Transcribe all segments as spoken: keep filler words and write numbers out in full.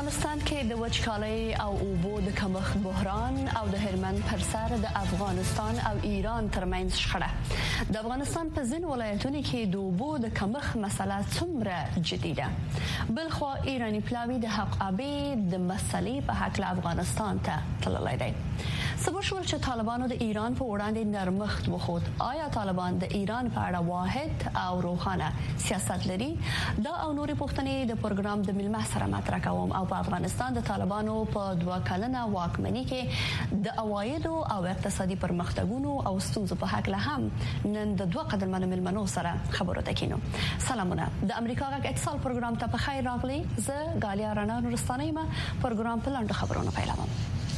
افغانستان کې د وچکالۍ او اوبو د کمښت بحران او د هلمند پر سر د افغانستان او ایران ترمنځ شخړه. د افغانستان په ځینو ولایتونو کې د اوبو د کمښت مسله څومره جدي ده. بلخوا ایرانی پلاوی د حق ابي د مسلې په حق له افغانستان ته تللی دی. سبا شول چې طالبانو د ایران په وړاندې نرمښت وښود. آیا طالبان د ایران په اړه واحد او روښانه سیاست لري؟ دا او نورې پوښتنې د پروګرام د ملمح سره مطرح کوم. او په افغانستان د طالبانو په دوه کلنه واکمنۍ کې د عوایدو او اقتصادي پرمختګونو او ستونزو په حق له هم نن د دوه قدرمنو ملمنو سره خبرو تکینو. سلامونه. د امریکا غږ اتصال پروګرام ته په خیر راغلی. زه غالیا رانا نورستانۍ ما پروګرام په لاندې خبرونه پیلوم.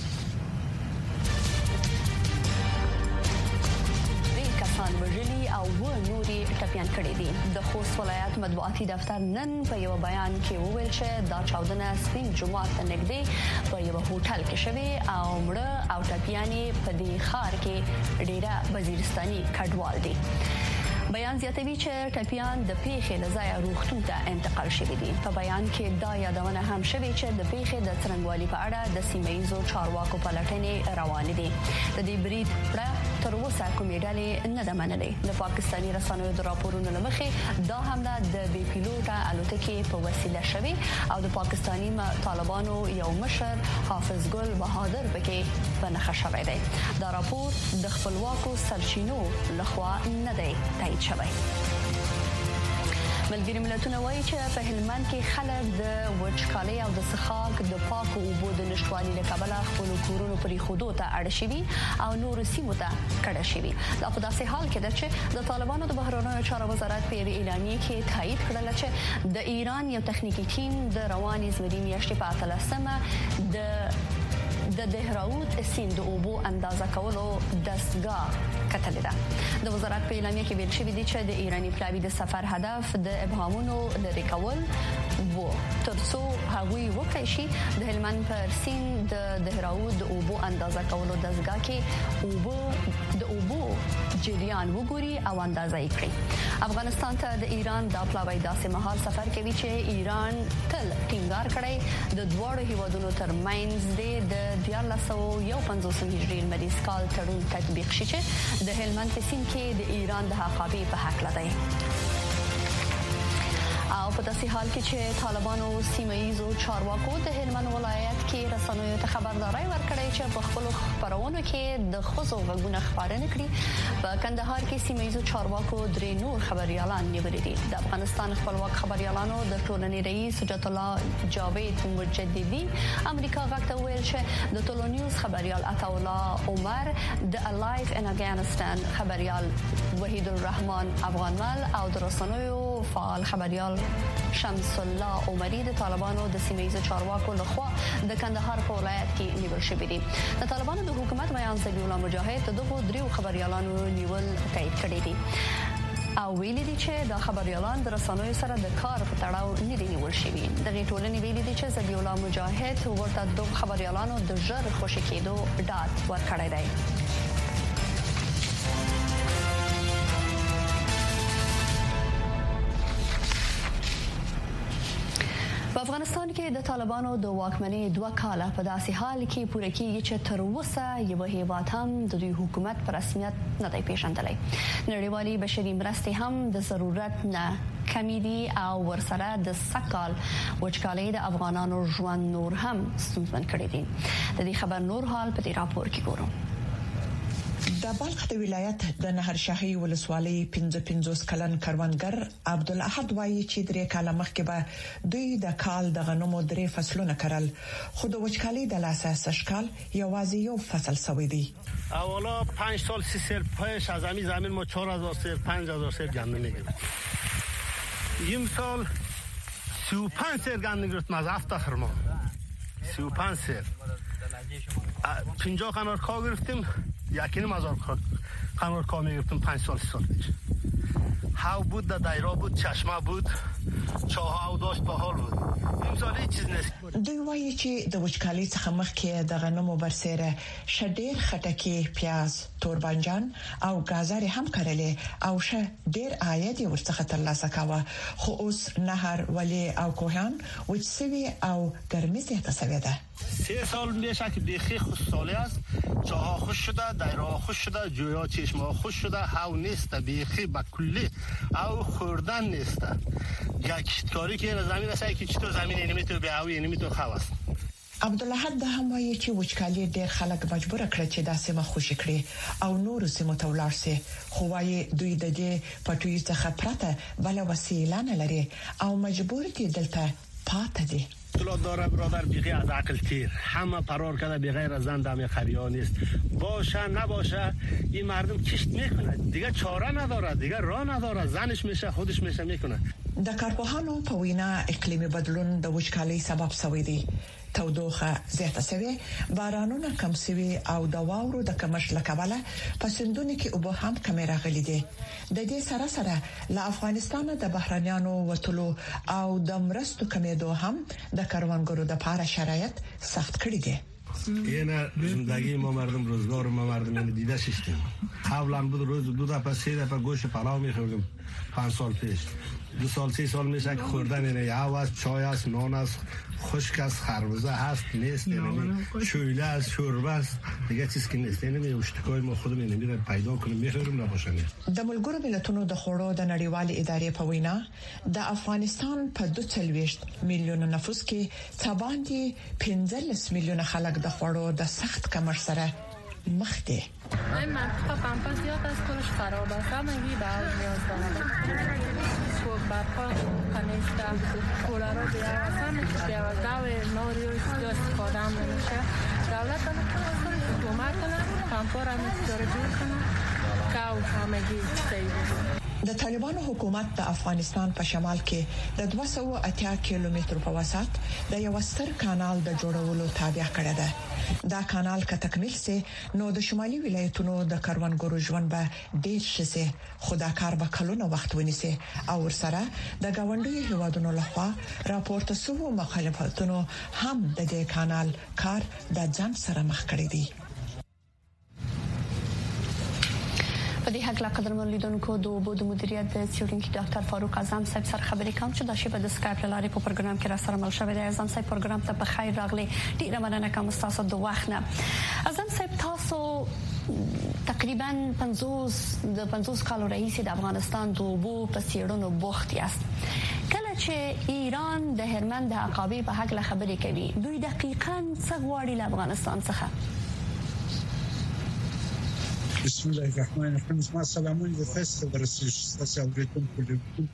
وژلي او و نوري ټپيان کړي دي. د خوست ولایت مطبوعاتي دفتر نن په یو بیان کې وویل چې دا چاودنه سپین جمعه ته نږدې په یو هوټل کې شوې او مړه او ټپيانې په دې ښار کې ډېره وزیرستاني کډوال دي. بیان زیاتوي چې ټپيان د پیښې له ځایه روغتون ته انتقال شوي دي. په بیان کې دا یادونه هم شوې چې د پیښې د څرنګوالي په اړه د سیمه‌ییزو چارواکو پلټنې روانې دي. د دې برید پړه تر اوسه کومې ډلې نه ده منلې. د پاکستاني رسنیو د راپورونو له مخې دا حمله د بې پیلوټه الوتکې په وسیله شوې او د پاکستاني طالبانو یو مشر حافظ ګل بهادر پکې په نښه شوی دی. دا راپور د خپلواکو سرچینو لخوا نه دی تایید شوی. ملګری ملتونه وایي چې په هلمند کې خلک د وچکالۍ او د څښاک د پاکو اوبو د نشټوالي له کبله خپل کورونو پرې خودو ته اړ شوي او نور سیمو ته کډه شوي. دا په داسې حال کې ده چې د طالبانو د بهرنیو چارو وزارت په اعلامیه کې تایید کړل چې د ایران یو تخنیکی ټیم د روانې زمري میاشتې په اتلسمه د د دهراوت سیند د اوبو اندازه کولو دستګاه کتلې ده. د وزارت په اعلامیه کې ویل شوی دی چې د ایرانی پلاوی د سفر هدف د ابهامونو لرې کول وو ترڅو هغوی وکړي شي د هلمند پر سیند د دهراوت د اوبو اندازه کولو دستګاه کې اوبو د اوبو جریان وګوري او اندازه یې کړي. افغانستان ته د ایران د پلاوی داسې مهال سفر کوي چې ایران تل ټینګار کړی د دوه هیوادونو ترمنځ د دیارلس سوه یو پنځوسم هجري لمریز کال تړون تطبیق شي چې د هلمند په سیند کې د ایران د حقابې په حق لدی. او په داسې حال کې چې طالبانو سیمه‌ییزو چارواکو د هلمند ولایت کې رسنیو ته خبرداري ورکړې چې په خپل خبرونو کې د خصوصو غږونه خبرونه کړي. په کندهار کې سیمه‌ییزو چارواکو درې نور خبريالان نیولي دي. د افغانستان خپلواک خبريالانو د ټولنې رئیس حجت الله جاوید مجددي امریکا غږ ته ویل چې د ټولو نیوز خبريال عطا الله عمر د لایف ان افغانستان خبريال وحید الرحمن افغانمل او د رسنیو فعال خبريال شمس الله عمری د طالبانو د سیمه‌ییزو چارواکو لخوا د کندهار په ولایت کې نیول شوی دي. د طالبانو د حکومت بیان ذبیح الله مجاهد دغه دریو خبريالانو نیول تایید کړی دي او ویلي دي چې د خبريالان د رسنیو سره د کار په تړاو نه دي نیول شوی. دغه ټولنې ویلي دي چې ذبیح الله مجاهد ورته د خبريالانو د ژر خوشی کېدو ډاډ ورکړی دی. په افغانستان کې د طالبانو د واکمنۍ دوه کاله په داسې حال کې پوره کېږي چې تر اوسه یو هیواد هم د دوی حکومت په رسمیت نه دی پیژندلی. نړیوالي بشري مرستې هم د ضرورت نه کمی دي او ورسره د سکال وچکالۍ د افغانانو ژوند نور هم ستونزمن کړی دي. د دې خبر نور حال په دې راپور کې ګورو. د بلخ د ولایت د نهرشاهي ولسوالۍ پنځه پنځوس کلن کروندګر عبدالاحد وایي چې درې کاله مخکې به دوی د کال د غنمو درې فصلونه کرل، خو د وچکالۍ د لاسه سشکال یوازې یو فصل سوی دی. اولا پنج سال سی سال پیش از همین زمین ما چهار هزار سال پنج هزار سال گندم میگیریم. این سال سی و پنج سال گندم گرفتم از هفت خرما سی و پنج سال پنجاه قنار کا گرفتیم، یکی نیم هزار قنار کا میگرفتیم پنج سال سی سال پیش. هاو بود، در دیرا بود، چشمه بود، چاه او داشت، با حال بود. این سال هیچ چیز دوی وایي چې د وچکالۍ څخه مخکې د غنمو برسېره شډیر خټکی، پیاز، توربانجان او گازاري هم کړلې او شه ډیر عاید ورڅخه ترلاسه کاوه، خو اوس نهر، ولی او کوهان وچسوي او ګرمي زیاته شوې ده. سه سال میشه که بیخی خوش سالی است، چاها خوش شده، دایرها خوش شده، جویا چشمها خوش شده، هاو نیست بیخی با کلی او خوردن نیست. گشتکاری که زمین است که چطور زمین اینمی تو به هاوی اینمی تو خواست. عبدالحد هم وایي چې وچکالي ډېر خلک مجبور کړ چې داسې مخوشي کړي او نور سیمو ته ولاړ شي، خو وایي دوی د دې پټوي څخه پرته بل وسیله نه لري او مجبور دي دلته پاتې دي. اطلاع داره برادر بیغی از عقل تیر، همه فرار کرده بغیر از زن دم خریا نیست، باشه نباشه این مردم کشت میکنه، دیگه چاره نداره، دیگه راه نداره، زنش میشه خودش میشه میکنه. د کارپوهانو په وینا اقلیمي بدلون د وچکالۍ سبب شوی دی. تودوخه زیاته شوی، بارانونه کم شوی او د واورو د کمښت لکواله په سندونو کې اوبه هم کم راغلي دي. د دې سره سره له افغانستان د بهرانيانو وټلو او د مرستو کمیدو هم د کاروانګرو د لپاره شرایط سخت کړي دي. اینا زندگی ما مردم، روزگار ما مردم دیده شستیم. حولم بود روز دو دفعه سه دفعه گوشت پلاو میخوردیم پنج سال پیش. دو سال سه سال میشه که خوردن اینه یا است، چای است، نان است، خشک است، خربزه هست، نیست، یعنی شویله است، شوربه است، دیگه چیز که نیست. یعنی اشتکای ما خودمون نمیره پیدا کنیم میخوریم نباشه. د ملګرو ملتونو د خوړو د نړیوالې ادارې په وینا د افغانستان په دوه څلويشت میلیونه نفوس کې څه باندې پنځلس میلیونه خلک د خوړو د سخت کمښت سره مخ دي. این منطقه پمپا زیاد از کلش خراب است، همگی به آب نیاز دارد. سوق برپا کنیسته کولارا بیار از همه چیز بیار از دو نوریو استفاده هم نمیشه. دولت هم حکومت کنه پمپا را میتاره جور کنه که او همگی سیده. د طالبانو حکومت د افغانستان په شمال کې د دوه سوه اتیا کیلومترو په وسط د یو ستر کانال د جوړولو تابع کړی دی. دا کانال که تکمیل سي نو د شمالي ولایتونو د کاروانګرو ژوند به ډیر شي، خو دا کار به کلونه وخت ونیسي او ورسره د گاونډي هیوادونو لخوا راپورته شوو مخالفتونو هم د دې کانال کار د ځان سره مخ کړی دی. په دې حق لا قدرمن لیدونکو د اوبو د مدیریت د څېړونکي ډاکټر فاروق اعظم صاحب سره خبرې کوم چې د شپه د سکایپ لارې په پروګرام کې را سره مل شوی دی. اعظم صاحب پروګرام ته په خیر راغلی، ډیره مننه کوم تاسو د وخت نه. اعظم صاحب تاسو تقریبا پنځوس د پنځوس کالو راهیسې د افغانستان د اوبو په څېړنو بوخت یاست. کله چې ایران د هرمند د عقابې په حق لا خبرې کوي، دوی دقیقاً څه غواړي له افغانستان څخه؟ بسم الله الرحمن الرحیم. ما سلامونه د تاسو ته ورسېږي تاسو اوریدونکو لیدونکو.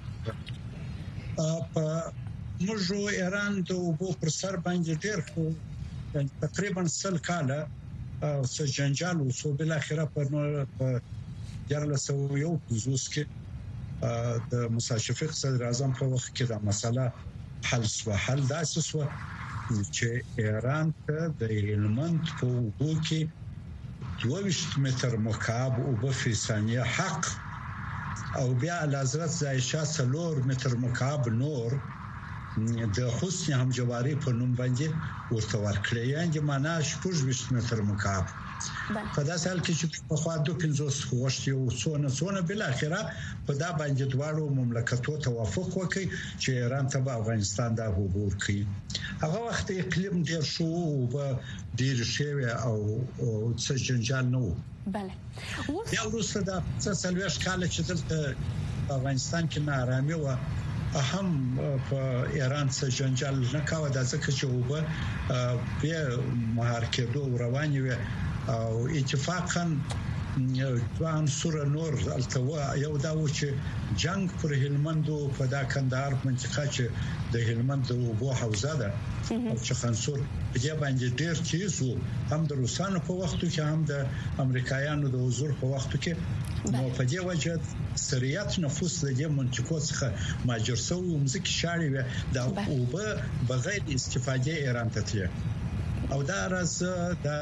په موږ ایران د اوبو پر سر باندې ډېر خو تقریبا سل کاله څه جنجال او څو بل اخره په نو په یارله سو یو پوزوس کې د موسی شفیق صدر اعظم په وخت کې دا مسله حل سو حل داسې سو چې ایران ته د هلمند په اوبو کې دوه متر مکعب اوبه فی ثانیه حق او بیا حضرت زایشه سلور متر مکعب نور د حسن همجواری په نوم باندې ورته ورکړی، یعنی معنا شپږ متر مکعب. په داسې حال کې چې په خوا دوه پنځوس غوښتي او څونه څونه بل اخره په دا باندې دواړو مملکتونو توافق وکړي چې ایران ته افغانستان د عبور کوي. هغه وخت اقلیم ډیر شو او ډیر شوی او څه جنجال نه و. بله. یا وروسته دا څه سلويش کال چې دلته افغانستان کې نارامي و، هم په ایران څخه جنجال نه کاوه، د ځکه چې وبه په مهار کېدو رواني وي او اتفاقا دوه عنصر نور التوا یو دا و چې جنگ پر هلمند او په دا کندهار منطقه چې د هلمند او بو حوزه ده او چې خنصور په دې باندې ډیر چیزو هم د روسانو په وختو کې هم د امریکایانو د حضور په وختو کې نو په دې وجه سریات نفوس د دې منطقو څخه ماجر سو مزکی شاري دا او به بغیر استفاده ایران ته تللی. او دا راز د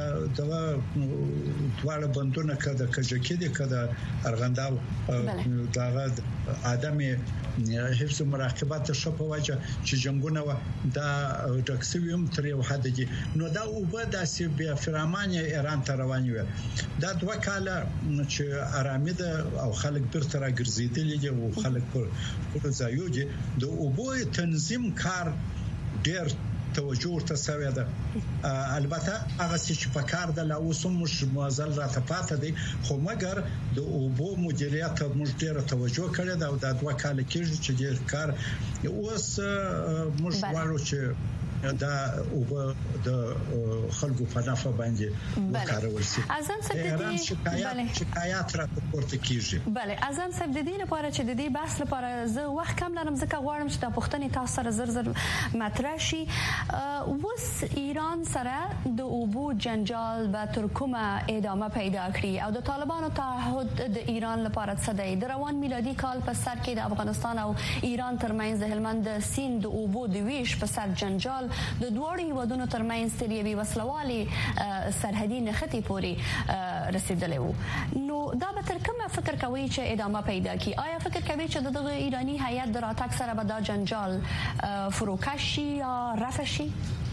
دواړه بندونه کده کجکې دي کده ارغنداو دا ادمي حفظ مراقبت شپه واجه چې جنگونه و دا ډکسویم تر یو حد دي نو دا وبد داسې بیا فرمانه ایران ته روان وي دا دوه کاله چې آرامي ده او خلک بیرته راګرځیدل دي او خلک په ځایو دي د اوبو تنظیم کار ډیر توجه ورته سوي ده البته هغه چې په کار د لاوسم مش موزل راته پاتې دي خو مګر د اوبو مدیریت موږ ډیر توجه کړی دا د دوه کال کې چې ډیر کار اوس موږ وایو چې دا او د خلکو په نافه باندې وکړول شي اذن سبدي بله شکایت را پورته کیږي بله اذن سبدي لپاره چې د دې بحث لپاره زه وخت کم لرم ځکه غواړم چې د پښتني تاسو سره زر زر مطرح شي وس ایران سره د اوبو جنجال به تر کومه ادامه پیدا کړي او د طالبانو تعهد د ایران لپاره څه دی د روان میلادي کال په سر کې د افغانستان او ایران ترمنځ د هلمند سیند د اوبو د ویش په سر جنجال د دوړي ودونو ترمنځ تر یوې وسلوالي سرحدي نښتې پورې رسیدلی وو نو دا به تر کومه فکر کوي چې ادامه پیدا کی آیا فکر کوي چې دغه ایرانی هیئت د راتګ سره به دا جنجال فروکش شي یا رفع شي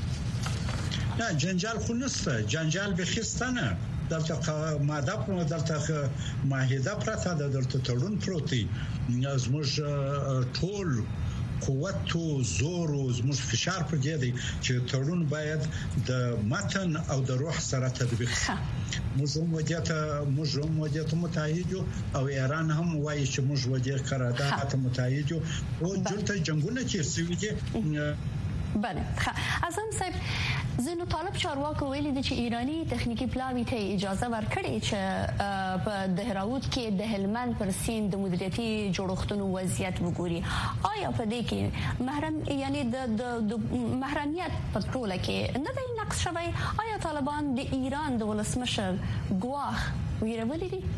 نه جنجال خو نسته جنجال به خستانه دلته ماده په دلته معاهده پرته د دلته تړون پروتي زموږ ټول قوت او زور او زموږ فشار پر دې دی چې تړون باید د متن او د روح سره تطبیق شي موږ موجته موږ موجته متحد او ایران هم وایي چې موږ وجه قرارداد متحد او دلته جنگونه چې سوي دي بله اعظم صاحب زینو طالب چارواکو ویلي دي چې ایرانی تخنیکی پلاوی ته اجازه ورکړي چې په دهراوت کې د هلمند پر سیند د مدیریتي جوړښتونو وضعیت وګوري آیا په دې کې محرم یعنی د محرمیت په ټوله کې نه دی نقص شوی آیا طالبان د ایران د ولسمشر ګواښ ویرولې دي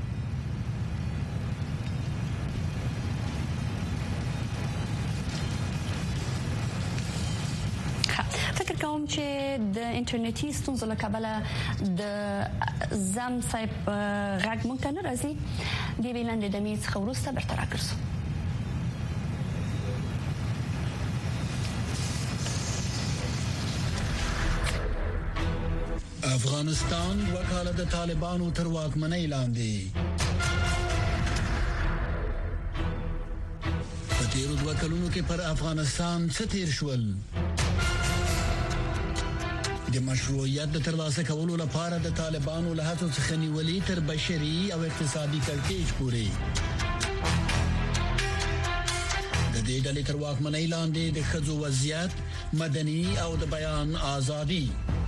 فکر کوم چې د انټرنیټي ستونزو له کبله د زم صاحب غږ مونږ ته نه راځي د ویلاندې د میز خورسته برته راګرځو افغانستان وکاله د طالبانو تر واکمنۍ لاندې په تیرو دوه کلونو کې پر افغانستان څه تیر شول د مشروعیت د ترلاسه کولو لپاره د طالبانو له هڅو څخه نیولې تر بشري او اقتصادي کړکېچ پورې د دې ډلې تر واکمنۍ لاندې د ښځو وضعیت مدني او د بیان ازادي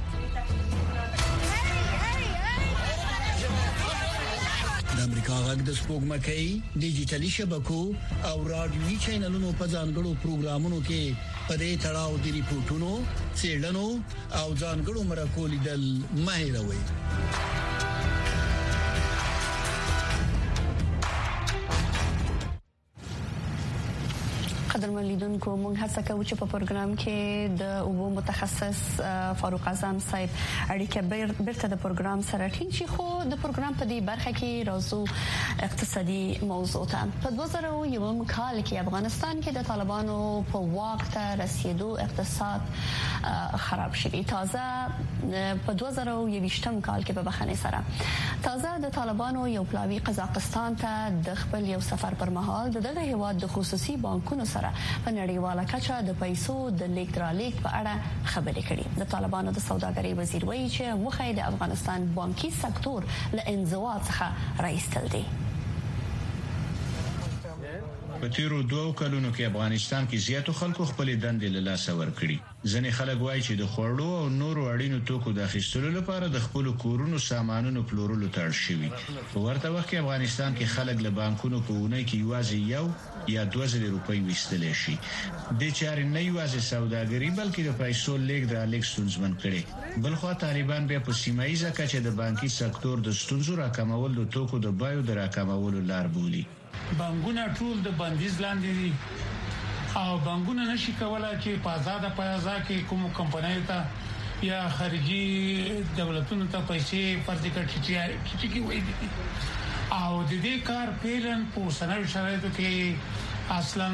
د امریکا غږ د سپوږمکۍ ډیجیټلي شبکو او رادیوي چینلونو په ځانګړو پروګرامونو کې په دې تړاو د ریپورتونو څېړنو او ځانګړو مرکو لیدل مه هېروئ قدرمن لیدونکو موږ هڅه کوو چې په پروګرام کې د اوبو متخصص فاروق اعظم صاحب اړیکه بیرته د پروګرام سره ټینګ شي خو د پروګرام په دې برخه کې راځو اقتصادي موضوع ته په دوه زره یو کال کې افغانستان کې د طالبانو په واک ته رسیدو اقتصاد خراب شوی تازه په دوه زره یو کال کې په بخښنې سره تازه د طالبانو یو پلاوی قزاقستان ته د خپل یو سفر پر مهال دغه هیواد د خصوصي بانکونو سره په نړیواله کچه د پیسو د لیک را لیک په اړه خبرې کړې د طالبانو د سوداګرۍ وزیر وایي چې موخه د افغانستان بانکي سکتور له انزوا څخه راایستل دي په تیرو دوه کلونو کې افغانستان کې زیاتو خلکو خپل دندې له لاسه ورکړي ځنې خلک وایي چې د خوړو او نورو اړینو توکو د اخیستلو لپاره د خپل کورونو سامانونو پلورلو ته اړ شوي په ورته وخت کې افغانستان کې خلک له بانکونو په اونۍ کې یوازې یو یا دوه زره روپۍ ویستلی شي د چارې نه یوازې سوداګري بلکې د پیسو لیک د لیک ستونزمن کړي بلخو طالبان بیا په سیمه ییزه کچه د بانکي سکتور د ستونزو راکمول د توکو د بایو د راکمولو لار بولي بانکونه ټول د بندیز لاندې دي او بانکونه نشي کولای چې په آزاد پیازا کې کوم کمپنۍ ته یا خارجي دولتونو ته پیسې فرض کړي چې کی وایي او د دې کار پیلن په سنوي شرایطو کې اصلا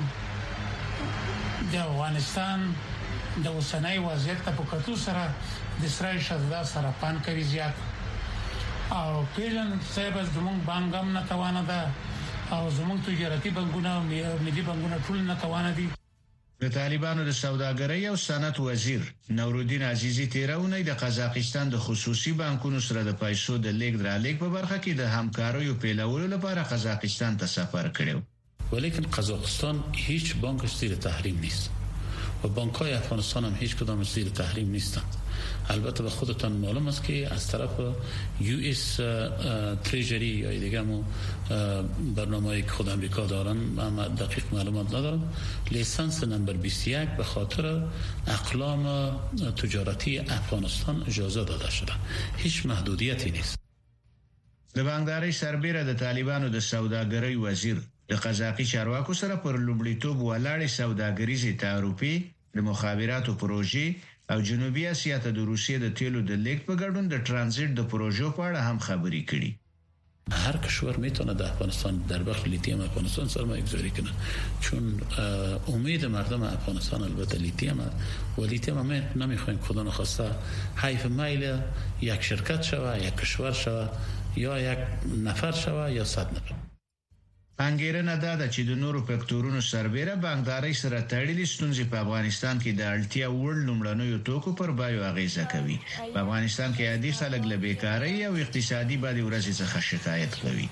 د افغانستان د اوسنۍ وضعیت په کتو سره د اسرائیل شذا سره پان کوي زیات او پیلن صاحب زموږ بانګم نه توانه ده او زموږ تجارتي بانکونه او ملي بانکونه ټول نه توانه دي. د طالبانو د سوداګرۍ او صنعت وزیر نورالدین عزیزی تیرونه د قزاقستان د خصوصي بانکونو سره د پیسو د لیږد را لیږد په برخه کې د همکاریو پیلولو لپاره قزاقستان ته سفر کړو. ولیکن قزاقستان هیچ بانکش زیر تحریم نیست و بانک‌های افغانستان هم هیچ کدام زیر تحریم نیستند. البته به خودتان معلوم است که از طرف یو اس تریجری یا دیگه مو برنامه‌ای که خود امریکا دارن من دقیق معلومات ندارم لیسانس نمبر بیست و یک به خاطر اقلام تجارتی افغانستان اجازه داده شده. هیچ محدودیتی نیست. د بانکداري سربېره د طالبانو د سوداګرۍ وزیر د قزاقي چارواکو سره پر لومړیتوب ولاړې سوداګریزي تعرفې د مخابراتو پروژې او جنوبي اسیا ته د روسیې د تیلو د لیک په ګډون د ترانزیت د پروژو په اړه هم خبرې کړي. هر کشور میتونه در افغانستان در بخش لیتیم افغانستان سرمایه گذاری کنه چون امید مردم افغانستان البته لیتیم و لیتیم ما نمیخوایم خدا نخواسته حیف میل یک شرکت شوه یک کشور شوه یا یک نفر شوه یا صد نفر. انګیرنه ده د چې د نورو فکټورونو سربېره بانکداري سره تړلې ستونزې په افغانستان کې د اړتیا وړ لومړنیو توکو پر بیو اغیزه کوي. په افغانستان کې عادي خلک له بیکارۍ او اقتصادي بدې ورځې څخه شکایت کوي.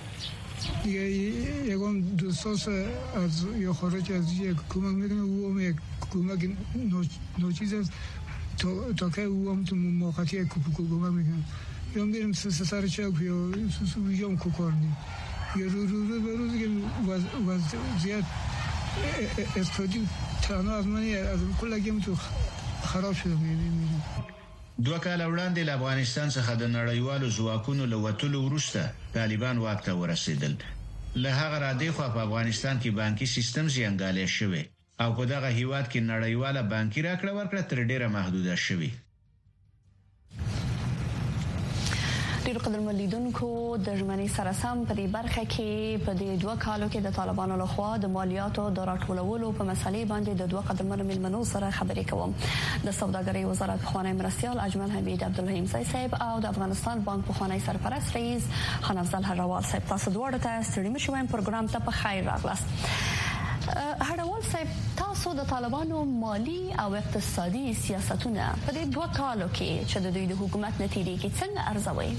یکم دوستاس از یا خارج از یک کمک میکنه و هم یک کمک ناچیز است تا تا که او هم تو موقتی کمک میکنه یا میرم سر چاپ یا یا کوکارنی یا رو رو رو به روزی که وضعیت اقتصادی تنها از منی از کل گیم تو خراب شده میبینیم. دوه کال وړاندې له افغانستان څخه د نړیوالو ځواکونو له وټلو وروسته طالبان واک ته ورسېدل. له هغه را دی خو په افغانستان کې بانکي سیستم زیانګالی شوی او په دغه هیواد کې نړیواله بانکي راکړه ورکړه تر ډیره محدوده شوی. ډیرو قدرمن لیدونکو د ژمنې سره سم په دې برخه کې په دې دوه کالو کې د طالبانو لخوا د مالیاتو د راټولولو په مسلې باندې د دوه قدرمن ملمنو سره خبرې کوم. د سوداګرۍ وزارت پخوانی مرستیال اجمل حمید عبدالرحیم صاحب او د افغانستان بانک پخوانی سرپرست رئیس خان افضل هروال صاحب تاسو دواړو ته ستړي مشو وایم پروګرام ته په خیر راغلاست. هروال صاحب تاسو د طالبانو مالی او اقتصادي سیاستونه په دې دوه کالو کې چې د دوی د حکومت نتیجې کې څنګه ارزوي؟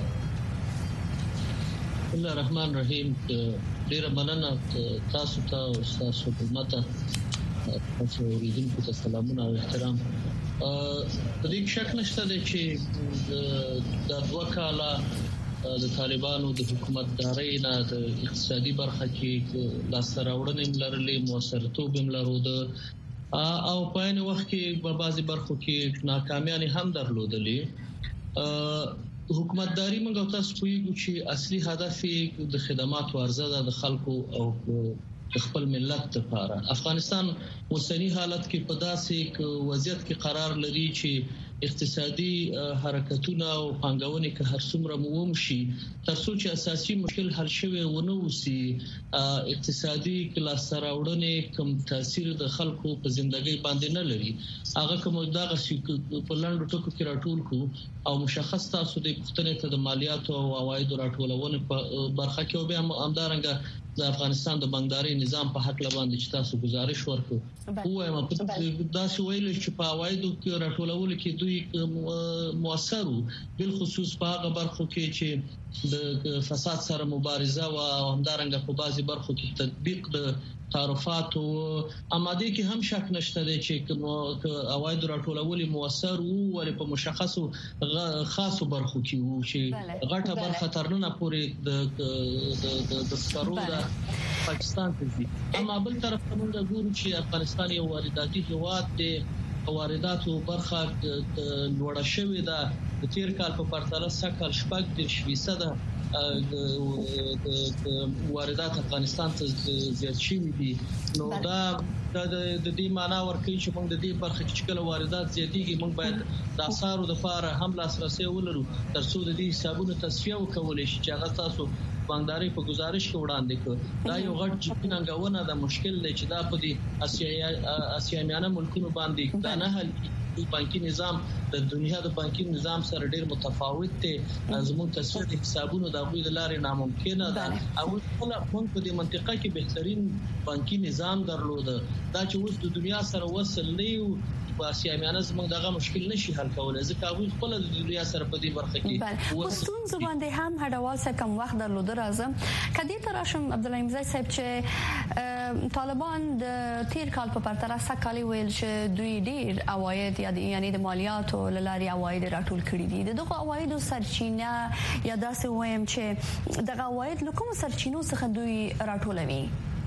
بسم الله الرحمن الرحیم. ډیره مننه تاسو ته او تاسو حکومت ته تاسو ریډینګ ته سلامونه او احترام. په دې شک نشته چې د دوه کاله د طالبانو د حکومت داري نه د اقتصادي برخه کې لاسته راوړنې لرلې موثرتوب هم لرلود او په عین وخت کې په بعضي برخو کې ناکامیان هم درلودلې. حکومتداري موږ تاسو پوهیږو چې اصلي هدف د خدمات ورزده د خلکو او خپل ملت لپاره. افغانستان اوسنی حالت کې په داسې وضعیت کې قرار لري چې اقتصادي حرکتونه او پانګونې که هر څومره موم شي ترڅو چې اساسي مشکل حل شوی ونه وسی اقتصادي کلاس راوړنې کوم تاثیر د خلکو په ژوندۍ باندې نه لري. هغه کوم دغه په لاندو ټکو کې راټول کو او مشخص تاسو د پښتنې ته د مالیاتو او عواید راټولونه په برخه کې او به همدارنګه د افغانستان د بانکداري نظام په حق لباندې چې تاسو گزارش ورکو وایم په داسې ویل چې په عوایدو کې راټولول کې دوی موثرو بل خصوص په هغه برخو کې چې د فساد سره مبارزه او همدارنګه په بعضي برخو کې تطبیق د تعرفات او آماده کې هم شک نشته دی چې عواید راټولول موثر وو ولې په مشخصو خاصو برخو کې وو چې غټه برخه ترنه پورې د د سپارو د پاکستان ته دي. اما بل طرف ته موږ ګورو چې افغانستان یو وارداتي هیواد دی. وارداتو برخه لوړه شوې ده د تیر کال په پرتله سکهال شپږ د فیصد واردات افغانستان ته زیات شي دي نو دا د دې معنا ورکوي چې موږ د دې برخه کې کله واردات زیاتېږي موږ باید د اسعارو د لپاره هم لاسرسي ولرو ترڅو د دې حسابونو تصفیه وکول شي چې هغه تاسو بانکداري په گزارش کې وړاندې کړ دا یو غټ جنګونه د مشکل دی چې دا په دې اسیایانه ملکونو باندې دا نه حل بانکي نظام د دنیا د بانکي نظام سره ډیر متفاوت دی زموږ تصفیه حسابونو د غوړي د لارې ناممکنه ده او خپل موږ په دې منطقه کې بهترین بانکي نظام درلود دا چې اوس د دنیا سره وصل نه یو په اسیایانه زموږ دغه مشکل نشي حل کولای ځکه هغه خپل د دنیا سره په دې برخه کې وستون زبان دي هم هډوال څخه کم وخت درلود راځم کدي تراشم عبد الله امزای صاحب چې طالبان د تیر کال په پرتله سکالي ویل چې دوی ډیر عواید یعنی د مالیاتو لاري عواید راټول کړي دي دغه عواید سرچینه یا داسې وایم چې دغه عواید له کوم سرچینو څخه دوی راټولوي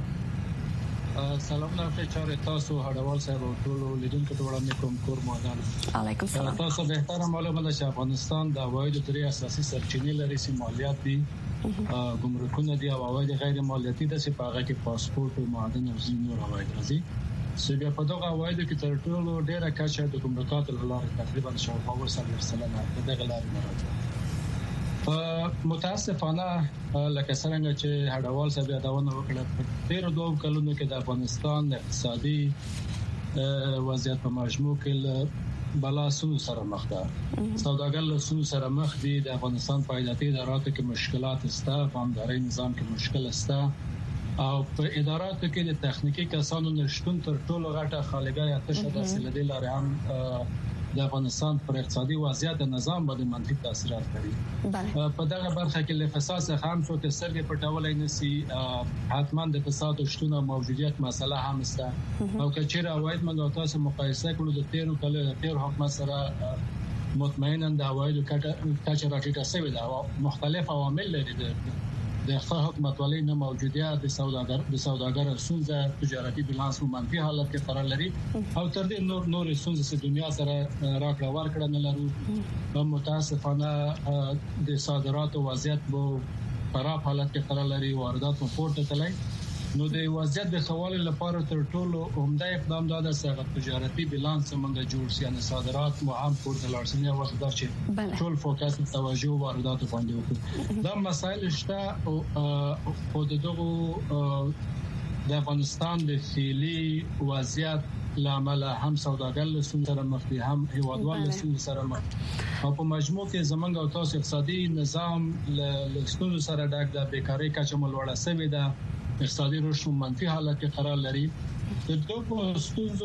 سلام نافع چاره تاسو هډوال صاحب او ټول لیدونکو ته وړاندې کوم کور مودان علیکم السلام تاسو به احترام معلومه ده چې افغانستان د عوایدو درې اساسي سرچینې لري چې مالیات دي ګمرکونه دي او عواید غیر مالیاتي دي چې په هغه کې پاسپورت او معدن او ځینې نور عواید راځي سبیا په دغه عوایدو کې تر ټولو ډیره کچه د ګمرکاتو لاره تقریبا شاوخوا ورسره سلنه په دغه لارې راځي متاسفانه لکه څنګه چې هډوال صاحب یادونه وکړه تیر دوه کلونو کې د افغانستان اقتصادي وضعیت په مجموع کې بلا سونو سره مخ ده سوداګر له سونو سره مخ دي د افغانستان په ایالتي اداراتو کې مشکلات شته بانکداري نظام کې مشکل شته او په اداراتو کې د تخنیکی کسانو نشټون تر ټولو غټه خالګۍ اتشه د سلدي لارې هم د افغانستان پر اقتصادي وضعیت د نظام باندې منفي تاثیرات کوي په دغه برخه کې له فساد څخه هم څو تسرګ پټولای نسی حتمان د فساد او شتون موجودیت مسله هم شته او کچېر عواید موږ تاسو مقایسه کړو د تیرو کله د تیر حکومت سره مطمئنا د عواید کچه راټیټه شوې ده او مختلف عوامل لري د حکومت ولې نه موجودیت د سوداګر د سوداګر سونزه تجارتي بیلانس منفي حالت کې قرار لري او تر دې نور نور سونزه چې دنیا سره راکړه ورکړه نه لرو هم متاسفانه د صادراتو وضعیت وو خراب حالت کې قرار لري واردات په پورته تلای نو د وضعیت د خوالي لپاره تر ټولو عمده اقدام دا د سغت تجارتي بیلانس څنګه جوړ شي ان صادرات مو هم پورته لارسنه وخت دا چې ټول فوکس توجه واردات باندې وکړي دا مسایل شته او د دغه د افغانستان د فعلی وضعیت لامل هم سوداګر له سره مخ دي هم هیوادوال له سره مخ او په مجموع کې زمونږ او تاسو اقتصادي نظام له ستونزو سره ډک د بیکاری کچه ملوړه سوي ده اقتصادي رشد منفي حالت کې قرار لري د دوه ستونزو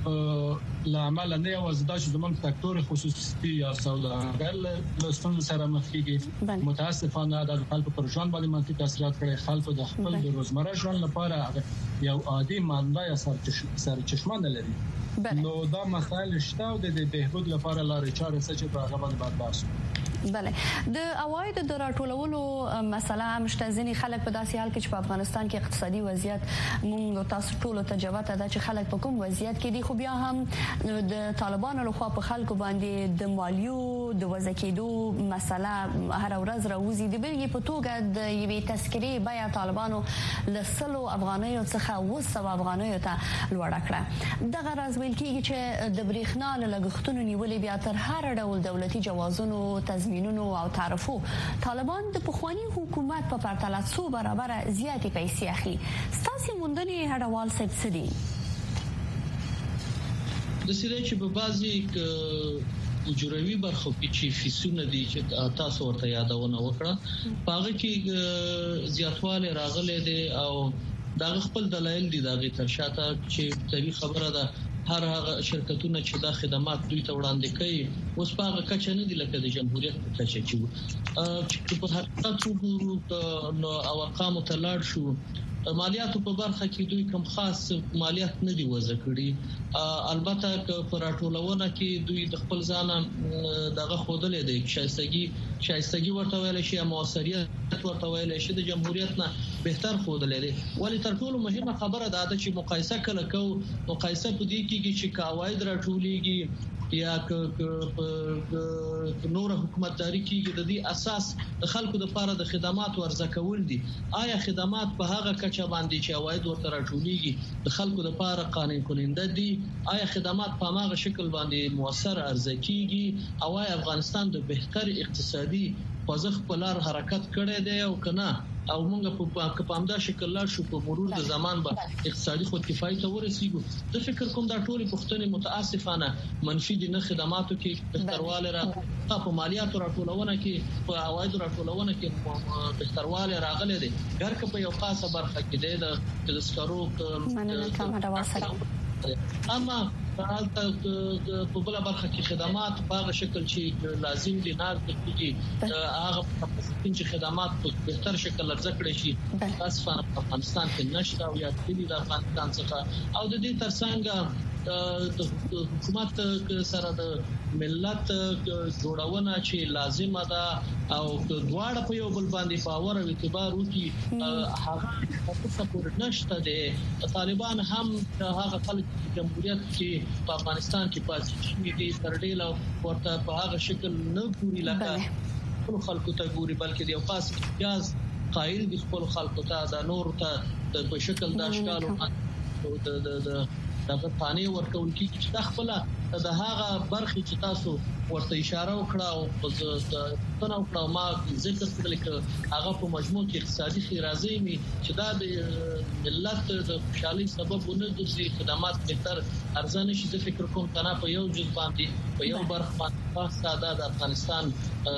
لامل نه یوازې د زمونږ سکتور خصوصي یا سوداګر له ستونزو سره مخ کیږي متاسفانه د خلکو پر ژوند باندې منفي تاثیرات کړي خلکو د خپل د روزمره ژوند لپاره یو عادي منبع یا سرچشمه نه لري نو دا مسایل شته او د بهبود لپاره لارې چارې څه چې په هغه باندې باید بحث بله د عواید د راټولولو مسله هم شته ځینې خلک په داسې حال کې چې په افغانستان کې اقتصادي وضعیت مونږ تاسو ټول ته جواب ده چې خلک په کوم وضعیت کې دي خو بیا هم د طالبانو لخوا په خلکو باندې د مالیو د وضع کېدو مسله هر ورځ راوځي د بیلګې په توګه د یوې تذکرې بیا طالبانو له سلو افغانیو څخه وسو افغانیو ته لوړه کړه دغه راز ویل کېږي چې د بریښنا له لګښتونو نیولې بیا تر هر ډول دولتي جوازونو تضمینونو او تعرفو طالبان د پخوانی حکومت په پرتله څو برابر زیاتې پیسې اخلي ستاسو موندنې هډوال صاحب سدي د سړي چې په بازي جوړوي برخو کې چې فیسونه دي چې تاسو ورته یادونه وکړه هغه کې زیاتواله راغلي دي او دا خپل دلایل دي دا غي تر شاته چې طبي خبره ده هر هغه شرکتونه چې دا خدمات دوی ته وړاندې کوي اوس په هغه کچه نه دي لکه د جمهوریت په کچه چې په حقیقت وګورو نو او ارقام ته لاړ شو مالیاتو په برخه کې دوی کوم خاص مالیات نه دی وضع کړی البته په راټولونه کې دوی د خپل ځان دغه خودلې دی شایستګي شایستګي ورته ویل شي موثریت ورته ویل شي د جمهوریت نه بهتر خوده لري. ولی تر ټولو مهمه خبره دا ده چې مقایسه کله کو مقایسه په دې کې چې کاواید راټولېږي یا ک نور حکومتداري کېږي د دې اساس د خلکو د لپاره د خدمات ورزه کول دي. آیا خدمات په هغه کچه باندې چې عواید ورته راټولېږي د خلکو د لپاره قانون کننده دي؟ آیا خدمات په هغه شکل باندې موثر ارزه کېږي؟ او آیا افغانستان د بهتر اقتصادي خوځښت په لار حرکت کړی دی او کنه؟ او موږ په پامدا شکل لا شو په مرور د زمان به اقتصادي خودکفایي ته ورسیږو. د فکر کوم دا ټول پښتنې متاسفانه منفي دي نه خدماتو کې بهترواله را په مالیاتو راټولونه کې په عواید راټولونه کې بهترواله راغلي دي. ګرکه په یو خاصه برخه کې د د سکرو مننه کامره واسره اما په بل برخه کې خدمات په هغه شکل چې لازم دي نه کېږي هغه چې خدمات په بهتر شکل ارزه کړی شي تاسو په افغانستان کې نشته او یا د افغانستان څخه او د دې ترڅنګ د حکومت سره د ملت جوړونه چې لازمه ده او دواړه په یو بل باندې باور او اعتبار وکړي هغه څه پور نشته دي. طالبان هم هغه خلک جمهوریت چې په افغانستان کې پاتې شوي دي تر ډیره ورته په هغه شکل نه ګوري لکه ټول خلکو ته ګوري بلکې د یو خاص امتیاز قائل دي خپل خلکو ته د نور ته په شکل د اشکال او د د دغه پانی ورکول کیږي چې خپل د هغه برخه چې تاسو ورته اشاره وکړه او په تنو کړه ما ذکر کړل چې هغه په مجموع کې اقتصادي خیرازي می چې دا د ملت د خوشحالي سبب ونه ګرځي خدمات بهتر ارزانه شي. د فکر کوم کنه په یو جز باندې په یو برخه باندې ساده د افغانستان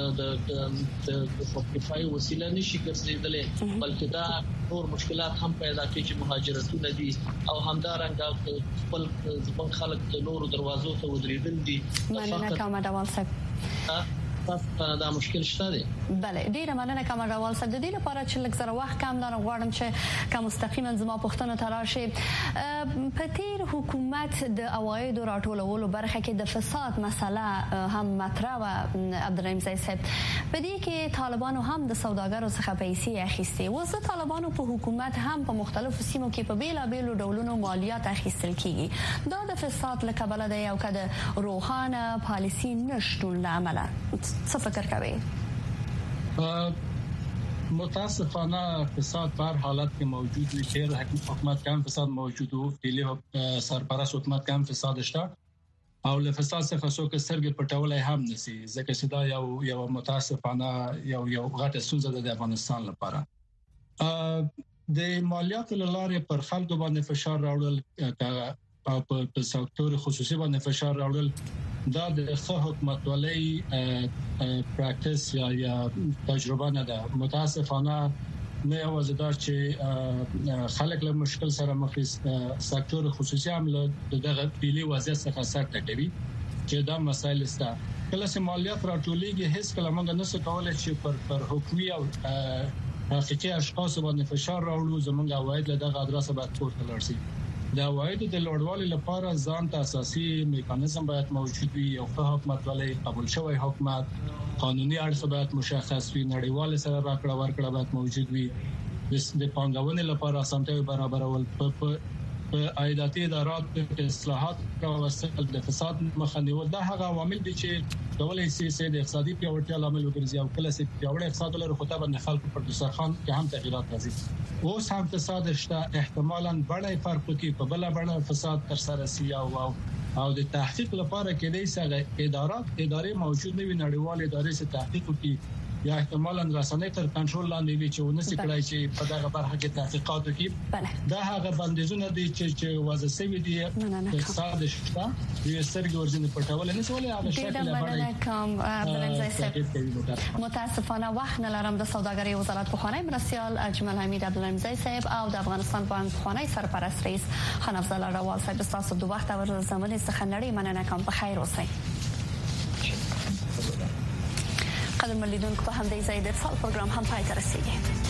د د خپلفای وسیله نشي ګرځیدلې بلکې دا نور مشکلات هم پیدا کوي چې مهاجرتونه دي او همدارنګه خپل ځبن خلک د نورو دروازو ته ودرېدل دي. مننه کوم ډول څه تاسو دا مشکل شته دي؟ بله ډیره مننه کوم ډول څه د دې لپاره چې لږ زره وخت کم لرم غواړم چې کوم مستقیما زما پښتنه تراشي په تیر حکومت د عواید راټولولو برخه کې د فساد مسله هم مطرح و. عبدالرحیم زئی صاحب په دې کې طالبانو هم د سوداګرو څخه پیسې اخیستي و. زه طالبانو په حکومت هم په مختلفو سیمو کې په بیلا بیلو ډولونو مالیات اخیستل کیږي. دا د فساد له کبله دی او کده روحانه پالیسی نشټون لامل څه فکر کوي؟ متاسفانه فساد په هر حالت کې موجود وي. تیر حکومت کې هم فساد موجود وو، دلی سرپرست حکومت کې هم فساد شته او له فساد څخه څوک سترګې پټولای هم نشي ځکه چې دا یو یو متاسفانه یو یو غټه ستونزه ده د افغانستان لپاره. د مالیاتو لارې پر خلکو باندې فشار راوړل او په سکتور خصوصي باندې فشار راوړل دا د ښه حکومتولۍ پریکټس یا یا تجربه نه ده. متاسفانه نه یوازې دا چې خلک له مشکل سره مخ دي، سکتور خصوصي هم له دغه پیلي وضعیت څخه سر ټکوي چې دا مسایل سته. کله چې مالیات راټولېږي هیڅ کله موږ نه څه کولای چې پر پر حکومي او حقیقي اشخاص باندې فشار راوړو. زموږ عواید له دغه ادرسه باید پورته لاړ شي. د عواید د لوړوالي لپاره ځان ته اساسي میکانیزم باید موجود وي. یو ښه حکومتولۍ، قبول شوی حکومت، قانوني اړخ باید مشخص وي، نړیوال سره راکړه ورکړه باید موجود وي. د پانګونې لپاره اسانتیاوې برابرول، په عایداتي ادارات اصلاحات راوستل، د فساد مخه نیول، دا هغه عوامل دي چې کولای شي چې د اقتصادي پیاوړتیا لامل وګرځي او کله چې پیاوړی اقتصاد لري خو ته باندې خلکو پر دسترخوان کې هم تغیرات راځي. اوس هم فساد شته، احتمالاً بڑای فرق کوي په بل بل فساد تر سره سي او او د تحقیق لپاره کې د ایسه ادارات ادارې موجود نه وي، نړیوال ادارې چې تحقیق کوي یا احتمالاً رسنۍ تر کنټرول لاندې وي چې ونسي کړای چې په دغه برخه کې تحقیقات وکړي. دا هغه بندیزونه دي چې چې وضع شوی دي اقتصاد شته یو سترګې ورځنی پټول نه سوالي هغه شکل باندې کوم عبدالرحیم متاسفانه وخت نه لرم. د سوداګرۍ وزارت پخوانی مرستیال اجمل حمید عبدالرحیم زئی صاحب او د افغانستان بانک پخوانی سرپرست رئیس خان افضل راوال صاحب تاسو د وخت او زمانه څخه نړۍ مننه کوم. په خیر اوسئ. قدر ملیدونکو په همدې ځای د ارسال پروګرام هم پای ته رسیدي.